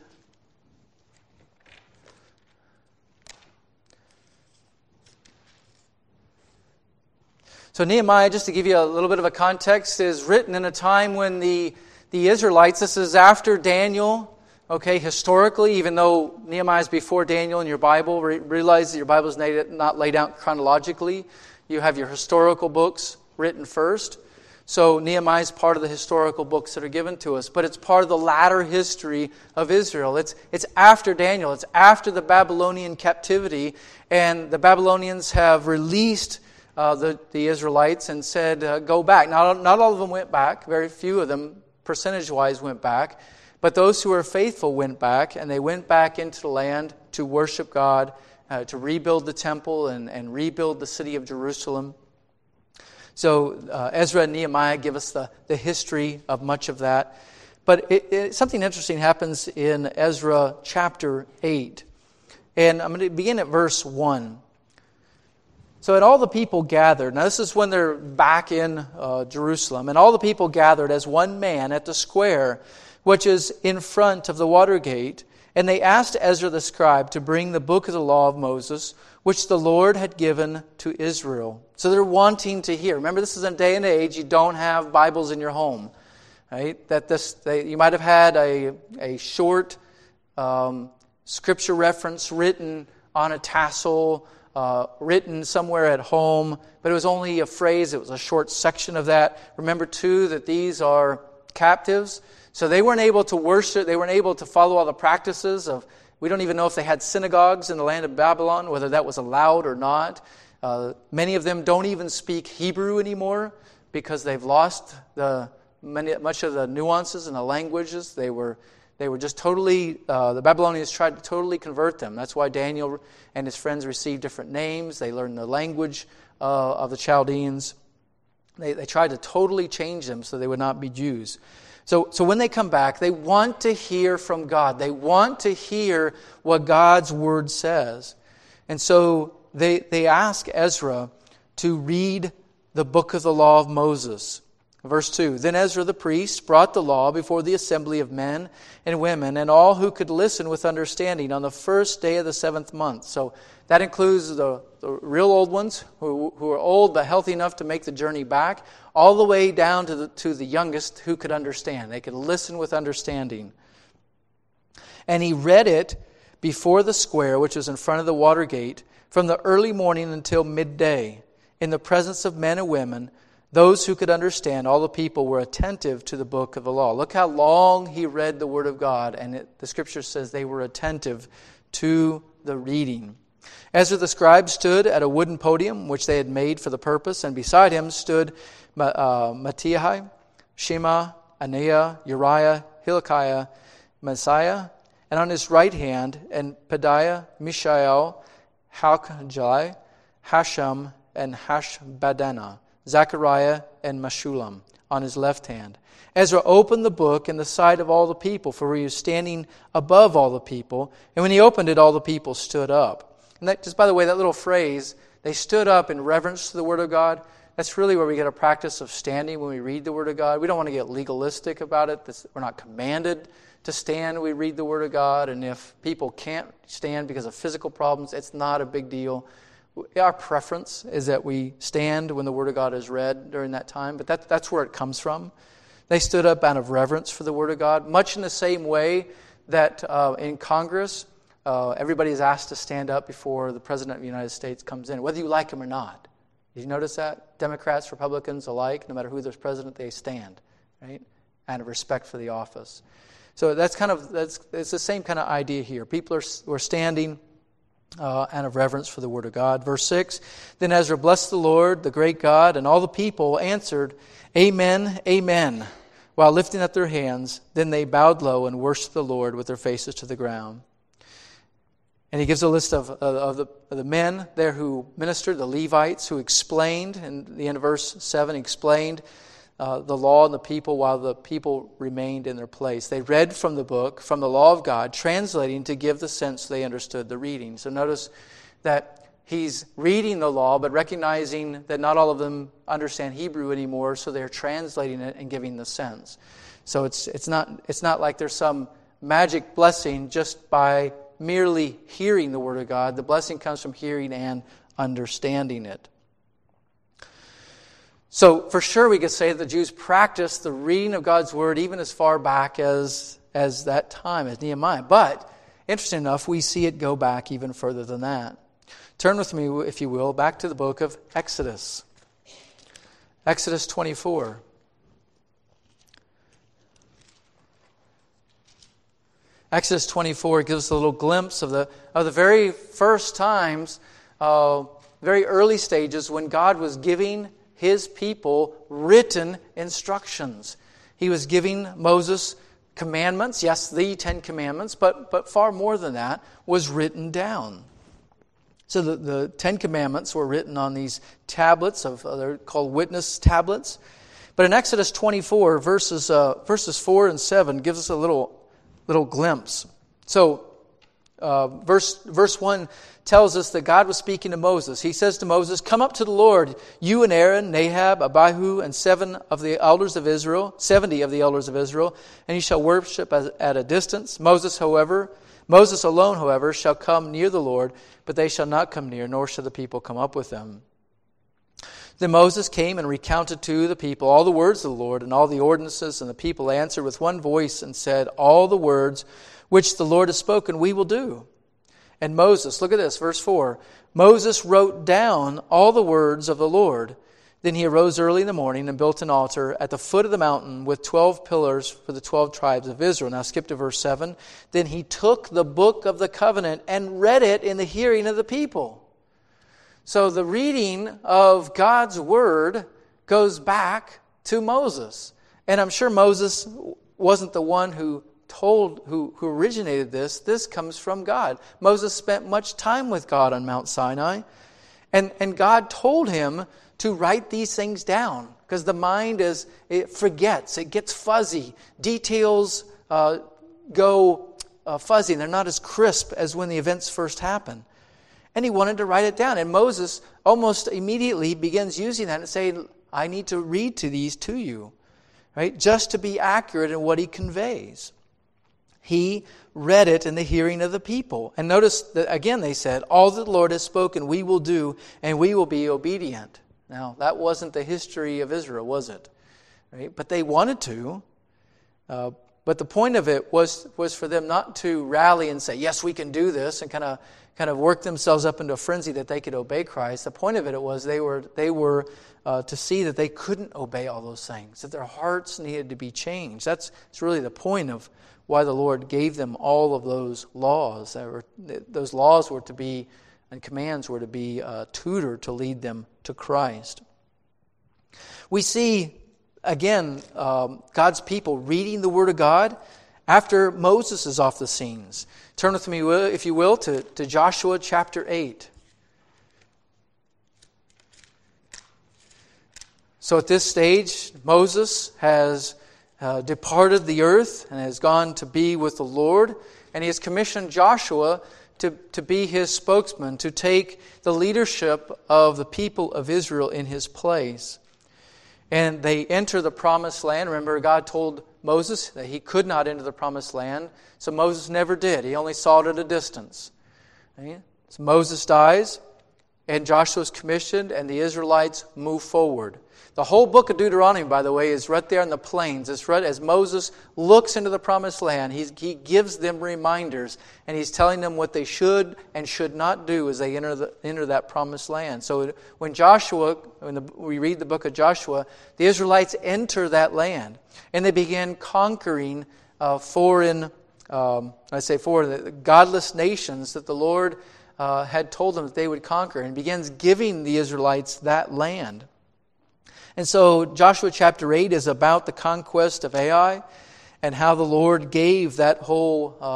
So Nehemiah, just to give you a little bit of a context, is written in a time when the Israelites, this is after Daniel, okay, historically, even though Nehemiah is before Daniel in your Bible, realize that your Bible is not laid out chronologically. You have your historical books written first. So Nehemiah is part of the historical books that are given to us, but it's part of the latter history of Israel. It's after Daniel. It's after the Babylonian captivity, and the Babylonians have released the Israelites and said, go back. Not all of them went back. Very few of them, percentage-wise, went back. But those who were faithful went back, and they went back into the land to worship God, to rebuild the temple and rebuild the city of Jerusalem. So Ezra and Nehemiah give us the history of much of that. But something interesting happens in Ezra chapter 8. And I'm going to begin at verse 1. So and all the people gathered. Now this is when they're back in Jerusalem. And all the people gathered as one man at the square, which is in front of the water gate. And they asked Ezra the scribe to bring the book of the law of Moses, which the Lord had given to Israel. So they're wanting to hear. Remember, this is a day and age you don't have Bibles in your home, right? You might have had a short scripture reference written on a tassel, written somewhere at home, but it was only a phrase. It was a short section of that. Remember, too, that these are captives. So they weren't able to worship. They weren't able to follow all the practices of, we don't even know if they had synagogues in the land of Babylon, whether that was allowed or not. Many of them don't even speak Hebrew anymore because they've lost much of the nuances and the languages. They were just totally, the Babylonians tried to totally convert them. That's why Daniel and his friends received different names. They learned the language of the Chaldeans. They tried to totally change them so they would not be Jews. So when they come back, they want to hear from God. They want to hear what God's Word says. And so they ask Ezra to read the book of the law of Moses. Verse 2, Then Ezra the priest brought the law before the assembly of men and women and all who could listen with understanding on the first day of the 7th month. So that includes the real old ones who are old but healthy enough to make the journey back, all the way down to the youngest who could understand. They could listen with understanding. And he read it before the square, which was in front of the water gate, from the early morning until midday, in the presence of men and women. Those who could understand, all the people were attentive to the book of the law. Look how long he read the Word of God, and the Scripture says they were attentive to the reading. Ezra the scribe stood at a wooden podium which they had made for the purpose, and beside him stood Mattaniah, Shema, Ananiah, Uriah, Hilkiah, Messiah, and on his right hand, and Pedaiah, Mishael, Halkijah, Hashem, and Hashbaddanah, Zechariah and Meshullam on his left hand. Ezra opened the book in the sight of all the people, for he was standing above all the people. And when he opened it, all the people stood up. And that, just by the way, that little phrase, they stood up in reverence to the Word of God, that's really where we get a practice of standing when we read the Word of God. We don't want to get legalistic about it. We're not commanded to stand when we read the Word of God. And if people can't stand because of physical problems, it's not a big deal. Our preference is that we stand when the Word of God is read during that time, but that's where it comes from. They stood up out of reverence for the Word of God, much in the same way that in Congress, everybody is asked to stand up before the President of the United States comes in, whether you like him or not. Did you notice that? Democrats, Republicans alike, no matter who there's president, they stand, right? Out of respect for the office. So it's the same kind of idea here. People were standing out of reverence for the Word of God. Verse 6, Then Ezra blessed the Lord, the great God, and all the people answered, Amen, Amen, while lifting up their hands. Then they bowed low and worshipped the Lord with their faces to the ground. And he gives a list of the men there who ministered, the Levites, who explained, in the end of verse 7, explained the law and the people while the people remained in their place. They read from the book, from the law of God, translating to give the sense they understood the reading. So notice that he's reading the law, but recognizing that not all of them understand Hebrew anymore, so they're translating it and giving the sense. So it's not like there's some magic blessing just by merely hearing the Word of God. The blessing comes from hearing and understanding it. So for sure we could say that the Jews practiced the reading of God's Word even as far back as that time, as Nehemiah. But, interesting enough, we see it go back even further than that. Turn with me, if you will, back to the book of Exodus. Exodus 24. Exodus 24 gives us a little glimpse of the very first times, very early stages when God was giving His people written instructions. He was giving Moses commandments, yes, the 10 Commandments, but far more than that was written down. So the 10 Commandments were written on these tablets, they're called witness tablets. But in Exodus 24, verses 4 and 7 gives us a little glimpse. So, verse 1 tells us that God was speaking to Moses. He says to Moses, "Come up to the Lord, you and Aaron, Nadab, Abihu, and 70 of the elders of Israel, and you shall worship at a distance. Moses alone, however, shall come near the Lord, but they shall not come near, nor shall the people come up with them." Then Moses came and recounted to the people all the words of the Lord and all the ordinances, and the people answered with one voice and said, "All the words which the Lord has spoken we will do." And Moses, look at this, verse 4, Moses wrote down all the words of the Lord. Then he arose early in the morning and built an altar at the foot of the mountain with 12 pillars for the 12 tribes of Israel. Now skip to verse 7. Then he took the book of the covenant and read it in the hearing of the people. So the reading of God's Word goes back to Moses. And I'm sure Moses wasn't the one who originated this. This comes from God. Moses spent much time with God on Mount Sinai. And God told him to write these things down. Because the mind it forgets, it gets fuzzy. Details go fuzzy, and they're not as crisp as when the events first happen. And he wanted to write it down. And Moses almost immediately begins using that and saying, I need to read these to you, right? Just to be accurate in what he conveys. He read it in the hearing of the people. And notice that again they said, all that the Lord has spoken we will do, and we will be obedient. Now, that wasn't the history of Israel, was it? Right? But they wanted to. But the point of it was for them not to rally and say, yes, we can do this, and kind of work themselves up into a frenzy that they could obey Christ. The point of it was they were to see that they couldn't obey all those things, that their hearts needed to be changed. That's really the point of why the Lord gave them all of those laws. Those laws were to be, and commands were to be a tutor to lead them to Christ. We see, again, God's people reading the Word of God after Moses is off the scenes. Turn with me, if you will, to Joshua chapter 8. So at this stage, Moses has departed the earth and has gone to be with the Lord. And he has commissioned Joshua to be his spokesman, to take the leadership of the people of Israel in his place. And they enter the promised land. Remember, God told Moses that he could not enter the promised land. So Moses never did. He only saw it at a distance. Right? So Moses dies, and Joshua is commissioned, and the Israelites move forward. The whole book of Deuteronomy, by the way, is right there in the plains. It's right as Moses looks into the promised land. He gives them reminders, and he's telling them what they should and should not do as they enter that promised land. So when we read the book of Joshua, the Israelites enter that land, and they begin conquering foreign godless nations that the Lord had told them that they would conquer, and begins giving the Israelites that land. And so Joshua chapter 8 is about the conquest of Ai and how the Lord gave that whole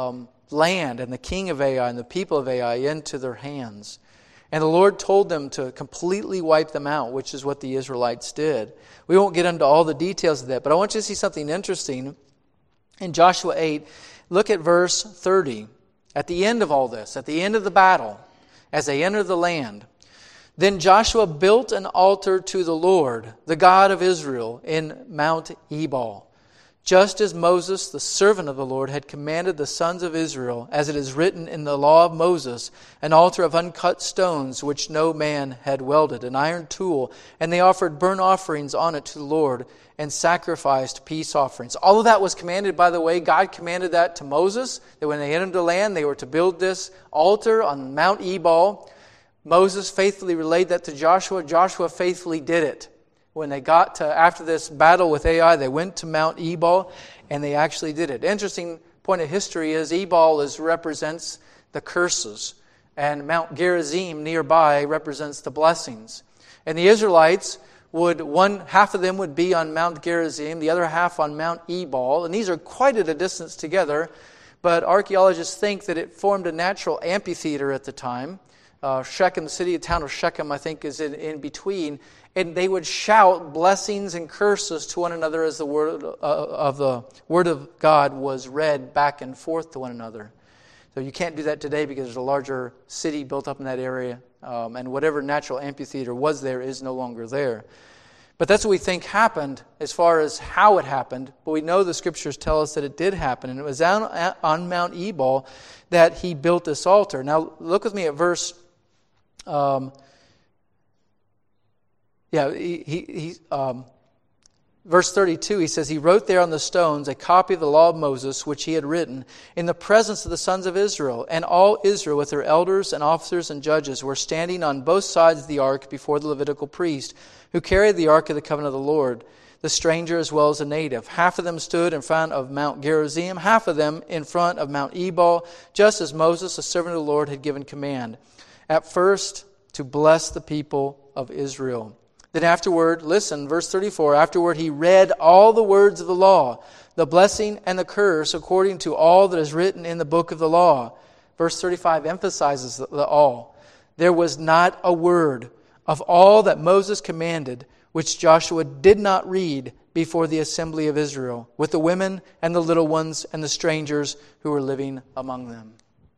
land and the king of Ai and the people of Ai into their hands. And the Lord told them to completely wipe them out, which is what the Israelites did. We won't get into all the details of that, but I want you to see something interesting. In Joshua 8, look at verse 30. At the end of all this, at the end of the battle, as they enter the land, then Joshua built an altar to the Lord, the God of Israel, in Mount Ebal, just as Moses, the servant of the Lord, had commanded the sons of Israel, as it is written in the law of Moses, an altar of uncut stones which no man had welded, an iron tool, and they offered burnt offerings on it to the Lord and sacrificed peace offerings. All of that was commanded, by the way. God commanded that to Moses, that when they entered the land, they were to build this altar on Mount Ebal. Moses faithfully relayed that to Joshua. Joshua faithfully did it. When they got to, after this battle with Ai, they went to Mount Ebal, and they actually did it. Interesting point of history is Ebal represents the curses, and Mount Gerizim nearby represents the blessings. And the Israelites half of them would be on Mount Gerizim, the other half on Mount Ebal, and these are quite at a distance together, but archaeologists think that it formed a natural amphitheater at the time. Shechem, the town of Shechem, I think, is in between. And they would shout blessings and curses to one another as the word of God was read back and forth to one another. So you can't do that today because there's a larger city built up in that area, and whatever natural amphitheater was there is no longer there. But that's what we think happened as far as how it happened. But we know the Scriptures tell us that it did happen, and it was on Mount Ebal that he built this altar. Now look with me at verse. Verse 32, he says, he wrote there on the stones a copy of the law of Moses, which he had written, in the presence of the sons of Israel. And all Israel, with their elders and officers and judges, were standing on both sides of the ark before the Levitical priest, who carried the ark of the covenant of the Lord, the stranger as well as the native. Half of them stood in front of Mount Gerizim, half of them in front of Mount Ebal, just as Moses, the servant of the Lord, had given command. At first, to bless the people of Israel. Then afterward, listen, verse 34, afterward he read all the words of the law, the blessing and the curse, according to all that is written in the book of the law. Verse 35 emphasizes the all. There was not a word of all that Moses commanded, which Joshua did not read before the assembly of Israel, with the women and the little ones and the strangers who were living among them.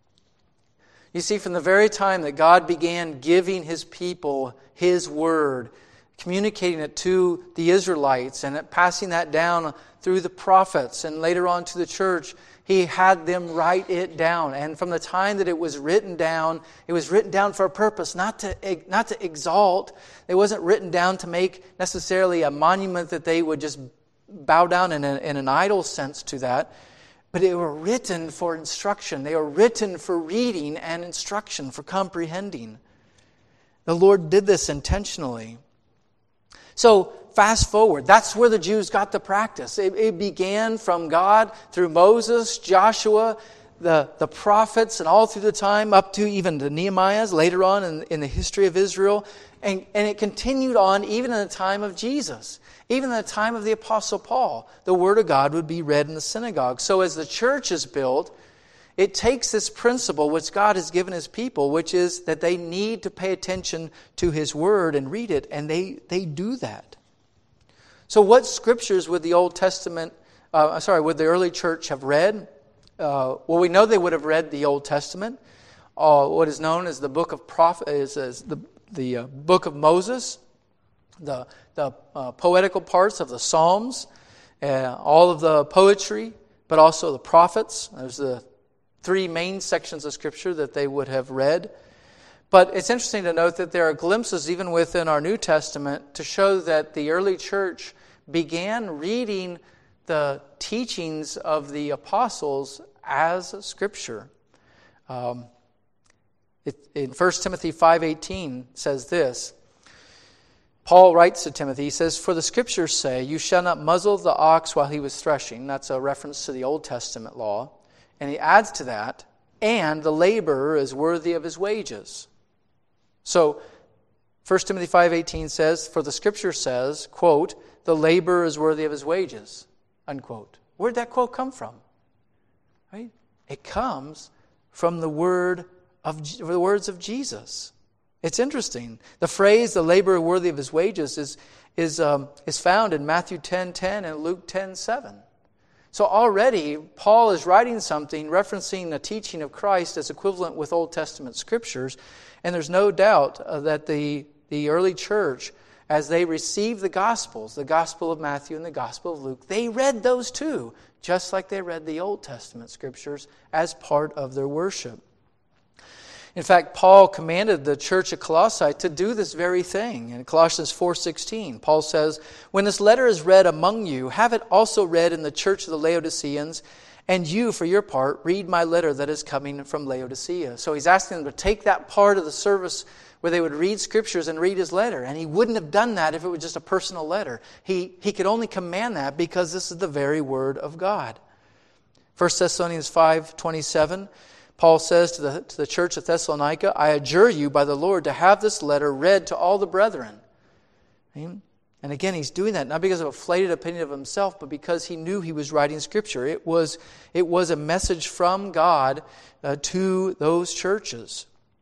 You see, from the very time that God began giving His people His word, communicating it to the Israelites and passing that down through the prophets and later on to the church, He had them write it down. And from the time that it was written down for a purpose, not to exalt. It wasn't written down to make necessarily a monument that they would just bow down in an idol sense to that. But they were written for instruction. They were written for reading and instruction, for comprehending. The Lord did this intentionally. So, fast forward. That's where the Jews got the practice. It began from God through Moses, Joshua, the prophets, and all through the time up to even the Nehemiahs later on in the history of Israel. And it continued on even in the time of Jesus. Even in the time of the Apostle Paul, the Word of God would be read in the synagogue. So as the church is built, it takes this principle which God has given His people, which is that they need to pay attention to His Word and read it, and they do that. So what scriptures would the Old Testament, would the early church have read? Well, we know they would have read the Old Testament. What is known as the book of the book of Moses, the poetical parts of the Psalms, all of the poetry, but also the prophets. There's the three main sections of Scripture that they would have read. But it's interesting to note that there are glimpses even within our New Testament to show that the early church began reading the teachings of the apostles as Scripture. In 1 Timothy 5:18 says this. Paul writes to Timothy, he says, "For the Scriptures say, you shall not muzzle the ox while he was threshing." That's a reference to the Old Testament law. And he adds to that, "and the laborer is worthy of his wages." So 1 Timothy 5:18 says, "For the Scripture says, quote, the laborer is worthy of his wages," unquote. Where did that quote come from? Right? It comes from the words of Jesus. It's interesting. The phrase, the laborer worthy of his wages, is found in Matthew 10:10 and Luke 10:7. So already, Paul is writing something referencing the teaching of Christ as equivalent with Old Testament scriptures. And there's no doubt that the early church, as they received the Gospels, the Gospel of Matthew and the Gospel of Luke, they read those too, just like they read the Old Testament scriptures as part of their worship. In fact, Paul commanded the church at Colossae to do this very thing. In Colossians 4:16, Paul says, "When this letter is read among you, have it also read in the church of the Laodiceans, and you, for your part, read my letter that is coming from Laodicea." So he's asking them to take that part of the service where they would read scriptures and read his letter. And he wouldn't have done that if it was just a personal letter. He could only command that because this is the very word of God. 1 Thessalonians 5:27, Paul says to the church of Thessalonica, "I adjure you by the Lord to have this letter read to all the brethren." And again, he's doing that not because of a inflated opinion of himself, but because he knew he was writing Scripture. It was a message from God to those churches.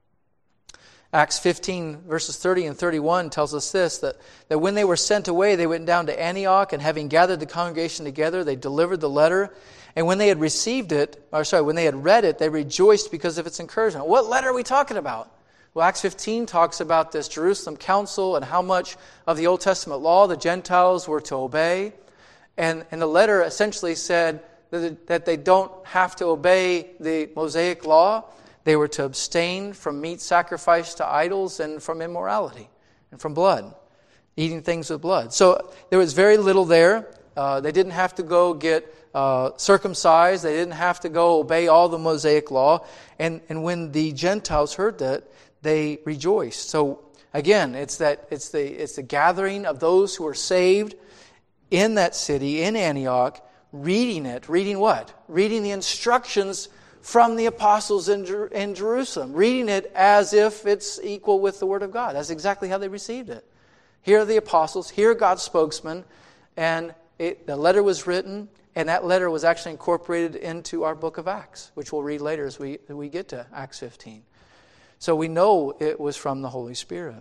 Acts 15, verses 30 and 31 tells us this, that when they were sent away, they went down to Antioch, and having gathered the congregation together, they delivered the letter. And when they had when they had read it, they rejoiced because of its encouragement. What letter are we talking about? Well, Acts 15 talks about this Jerusalem council and how much of the Old Testament law the Gentiles were to obey. And the letter essentially said that they don't have to obey the Mosaic law. They were to abstain from meat sacrificed to idols and from immorality and from blood, eating things with blood. So there was very little there. They didn't have to go get circumcised. They didn't have to go obey all the Mosaic law. And when the Gentiles heard that, they rejoiced. So again, it's the gathering of those who are saved in that city, in Antioch, reading it. Reading what? Reading the instructions from the apostles in Jerusalem. Reading it as if it's equal with the Word of God. That's exactly how they received it. Here are the apostles. Here are God's spokesmen. And the letter was written, and that letter was actually incorporated into our book of Acts, which we'll read later as we get to Acts 15. So we know it was from the Holy Spirit.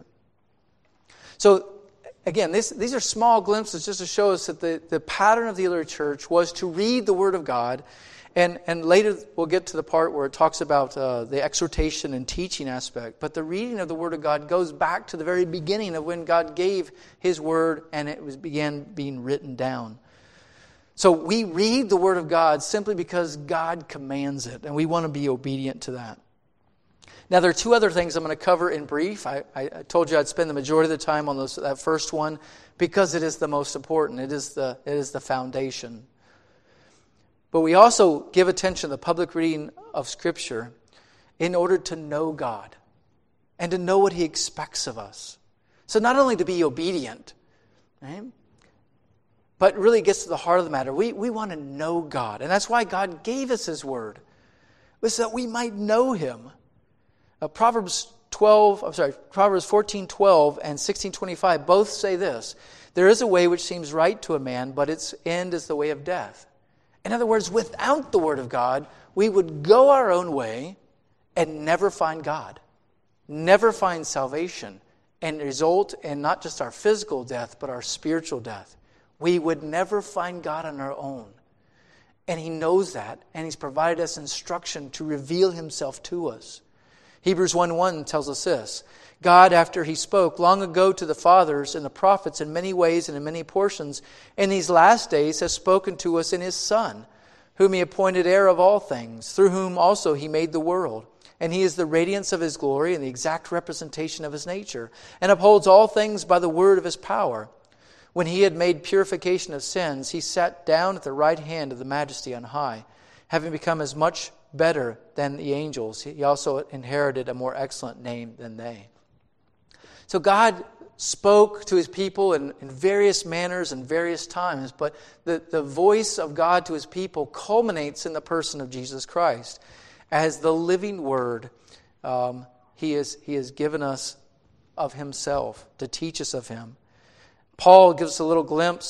So again, these are small glimpses just to show us that the pattern of the early church was to read the Word of God. And later we'll get to the part where it talks about the exhortation and teaching aspect. But the reading of the Word of God goes back to the very beginning of when God gave His Word and it began being written down. So we read the Word of God simply because God commands it, and we want to be obedient to that. Now, there are two other things I'm going to cover in brief. I told you I'd spend the majority of the time on that first one because it is the most important. It is the foundation. But we also give attention to the public reading of Scripture in order to know God and to know what He expects of us. So not only to be obedient, right, but it really gets to the heart of the matter. We want to know God. And that's why God gave us His Word, was that we might know Him. Proverbs 14:12 and 16:25 both say this: "There is a way which seems right to a man, but its end is the way of death." In other words, without the Word of God, we would go our own way and never find God, never find salvation, and result in not just our physical death, but our spiritual death. We would never find God on our own. And He knows that, and He's provided us instruction to reveal Himself to us. Hebrews 1:1 tells us this: God, after He spoke long ago to the fathers and the prophets in many ways and in many portions, in these last days has spoken to us in His Son, whom He appointed heir of all things, through whom also He made the world. And He is the radiance of His glory and the exact representation of His nature, and upholds all things by the word of His power. When He had made purification of sins, He sat down at the right hand of the Majesty on high, having become as much better than the angels. He also inherited a more excellent name than they. So God spoke to His people in various manners and various times, but the voice of God to His people culminates in the person of Jesus Christ. As the living Word, He has given us of Himself to teach us of Him. Paul gives us a little glimpse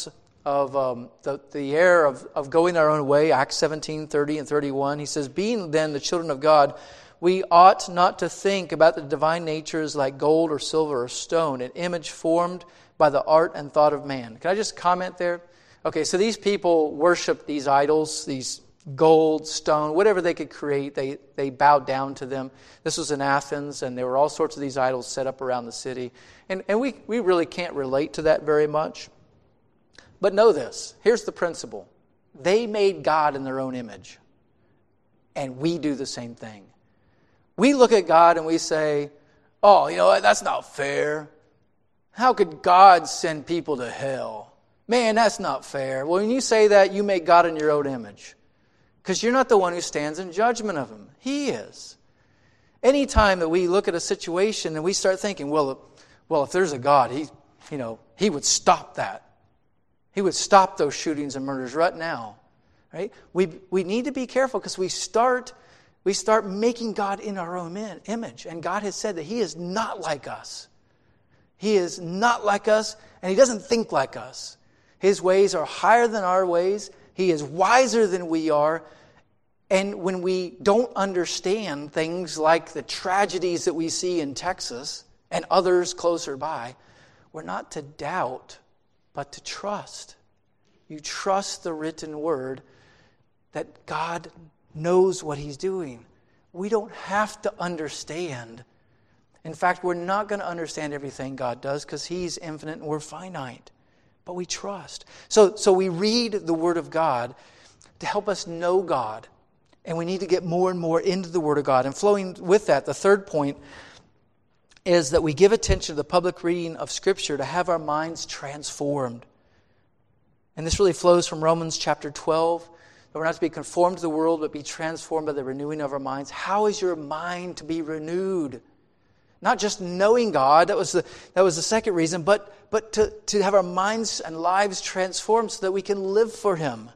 the error of going our own way, Acts 17:30 and 31. He says, being then the children of God, we ought not to think about the divine natures like gold or silver or stone, an image formed by the art and thought of man. Can I just comment there? Okay, so these people worship these idols, these gold, stone, whatever they could create, they bowed down to them. This was in Athens, and there were all sorts of these idols set up around the city. And we really can't relate to that very much. But know this, here's the principle. They made God in their own image. And we do the same thing. We look at God and we say, oh, you know what, that's not fair. How could God send people to hell? Man, that's not fair. Well, when you say that, you make God in your own image. Because you're not the one who stands in judgment of him. He is. Anytime that we look at a situation and we start thinking, well, if there's a God, he would stop that. He would stop those shootings and murders right now. Right? We need to be careful because we start making God in our own image. And God has said that He is not like us. He is not like us, and He doesn't think like us. His ways are higher than our ways. He is wiser than we are. And when we don't understand things like the tragedies that we see in Texas and others closer by, we're not to doubt, but to trust. You trust the written word that God knows what He's doing. We don't have to understand. In fact, we're not going to understand everything God does because He's infinite and we're finite. But we trust. So we read the Word of God to help us know God. And we need to get more and more into the Word of God. And flowing with that, the third point is that we give attention to the public reading of Scripture to have our minds transformed. And this really flows from Romans chapter 12. That we're not to be conformed to the world, but be transformed by the renewing of our minds. How is your mind to be renewed? Not just knowing God, that was the second reason, but to have our minds and lives transformed so that we can live for Him.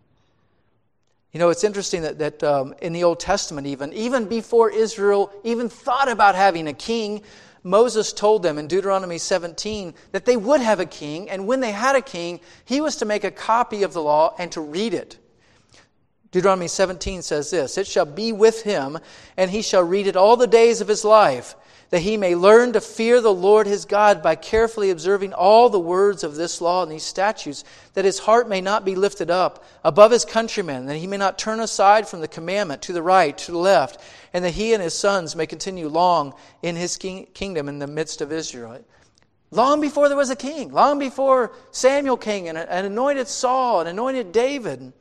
You know, it's interesting that in the Old Testament even before Israel even thought about having a king, Moses told them in Deuteronomy 17 that they would have a king, and when they had a king, he was to make a copy of the law and to read it. Deuteronomy 17 says this, "It shall be with him, and he shall read it all the days of his life, that he may learn to fear the Lord his God by carefully observing all the words of this law and these statutes, that his heart may not be lifted up above his countrymen, that he may not turn aside from the commandment to the right, to the left, and that he and his sons may continue long in his kingdom in the midst of Israel." Long before there was a king, long before Samuel came and anointed Saul and anointed David,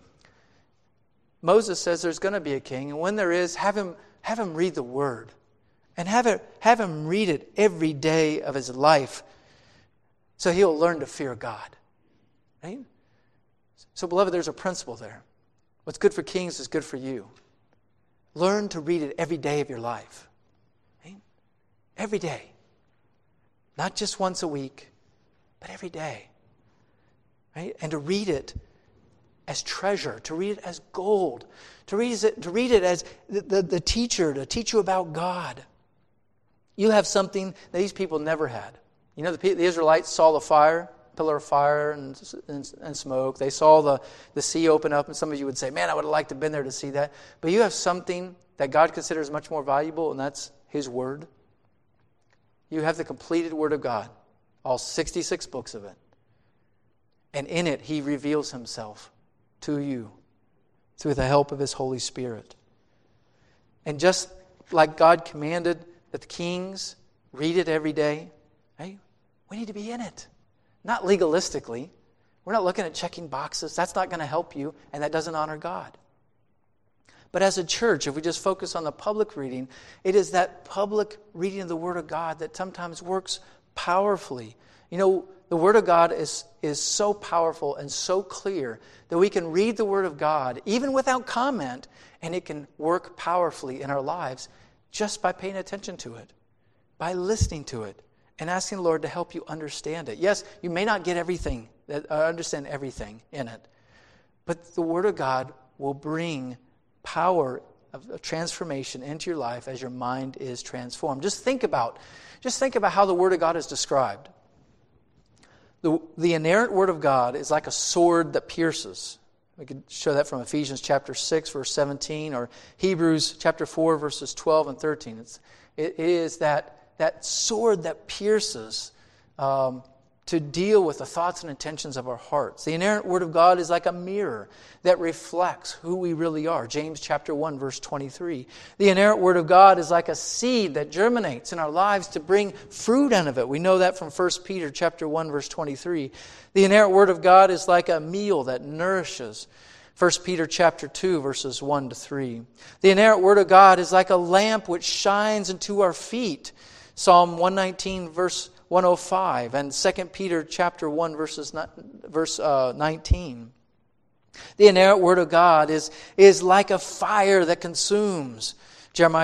Moses says there's going to be a king, and when there is, have him read the Word. And have him read it every day of his life so he'll learn to fear God. Right? So, beloved, there's a principle there. What's good for kings is good for you. Learn to read it every day of your life. Right? Every day. Not just once a week, but every day. Right? And to read it as treasure, to read it as gold, to read it as the teacher, to teach you about God. You have something that these people never had. You know, the Israelites saw the fire, pillar of fire and smoke. They saw the sea open up, and some of you would say, man, I would have liked to have been there to see that. But you have something that God considers much more valuable, and that's His Word. You have the completed Word of God, all 66 books of it. And in it, He reveals Himself to you through the help of His Holy Spirit. And just like God commanded that the kings read it every day, right? We need to be in it. Not legalistically. We're not looking at checking boxes. That's not going to help you, and that doesn't honor God. But as a church, if we just focus on the public reading, it is that public reading of the Word of God that sometimes works powerfully. You know, the Word of God is so powerful and so clear that we can read the Word of God, even without comment, and it can work powerfully in our lives just by paying attention to it, by listening to it, and asking the Lord to help you understand it. Yes, you may not get everything, understand everything in it, but the Word of God will bring power of transformation into your life as your mind is transformed. Just think about how the Word of God is described. The inerrant Word of God is like a sword that pierces. We could show that from Ephesians chapter 6, verse 17, or Hebrews chapter 4, verses 12 and 13. It is that sword that pierces to deal with the thoughts and intentions of our hearts. The inerrant Word of God is like a mirror that reflects who we really are. James chapter 1, verse 23. The inerrant Word of God is like a seed that germinates in our lives to bring fruit out of it. We know that from 1 Peter chapter 1, verse 23. The inerrant Word of God is like a meal that nourishes. 1 Peter chapter 2, verses 1 to 3. The inerrant Word of God is like a lamp which shines into our feet. Psalm 119, verse 105, and 2 Peter chapter 1, verse 19. The inerrant Word of God is like a fire that consumes. Jeremiah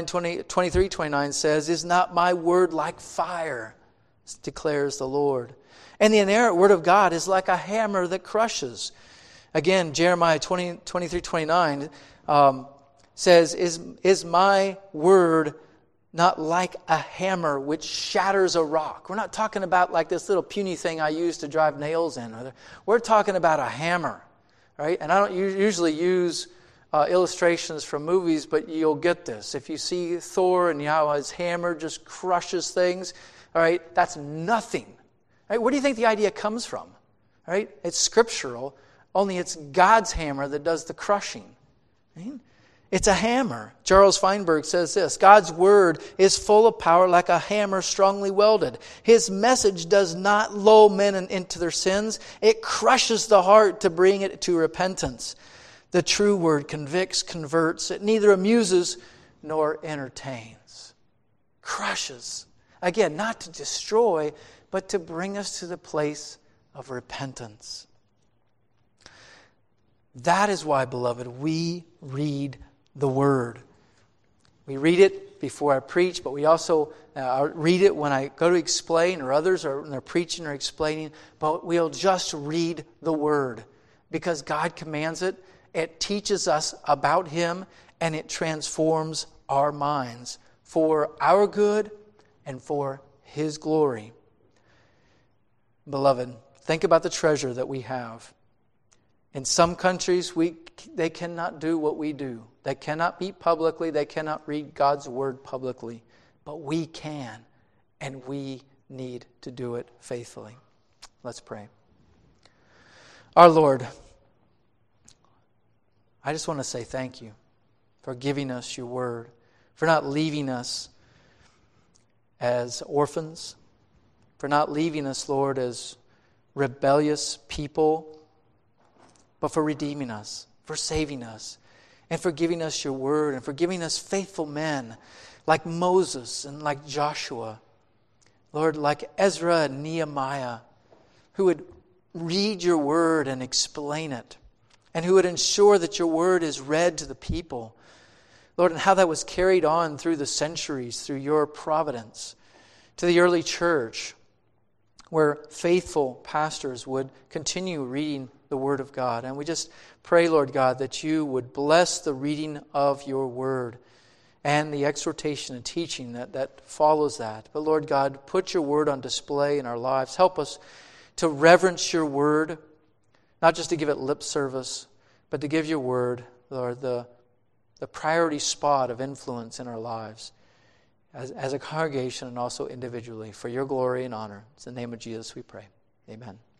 23:29 says, "Is not my word like fire?" declares the Lord. And the inerrant Word of God is like a hammer that crushes. Again, Jeremiah 23:29 says, Is my word not like a hammer which shatters a rock? We're not talking about like this little puny thing I use to drive nails in. We're talking about a hammer, right? And I don't usually use illustrations from movies, but you'll get this. If you see Thor and how his hammer just crushes things, all right, that's nothing. Right? Where do you think the idea comes from? Right? It's scriptural, only it's God's hammer that does the crushing. Right? It's a hammer. Charles Feinberg says this: God's word is full of power like a hammer strongly welded. His message does not lull men into their sins. It crushes the heart to bring it to repentance. The true word convicts, converts. It neither amuses nor entertains. Crushes. Again, not to destroy, but to bring us to the place of repentance. That is why, beloved, we read the Word. We read it before I preach, but we also read it when I go to explain, or others are when they're preaching or explaining. But we'll just read the Word because God commands it. It teaches us about Him, and it transforms our minds for our good and for His glory. Beloved, think about the treasure that we have. In some countries, they cannot do what we do. They cannot meet publicly. They cannot read God's Word publicly. But we can, and we need to do it faithfully. Let's pray. Our Lord, I just want to say thank you for giving us your Word, for not leaving us as orphans, for not leaving us, Lord, as rebellious people, but for redeeming us, for saving us, and for giving us your word, and for giving us faithful men like Moses and like Joshua. Lord, like Ezra and Nehemiah, who would read your word and explain it, and who would ensure that your word is read to the people. Lord, and how that was carried on through the centuries, through your providence, to the early church, where faithful pastors would continue reading the Word of God. And we just pray, Lord God, that you would bless the reading of your Word and the exhortation and teaching that follows that. But Lord God, put your Word on display in our lives. Help us to reverence your Word, not just to give it lip service, but to give your Word, Lord, the priority spot of influence in our lives as a congregation and also individually, for your glory and honor. It's in the name of Jesus we pray. Amen.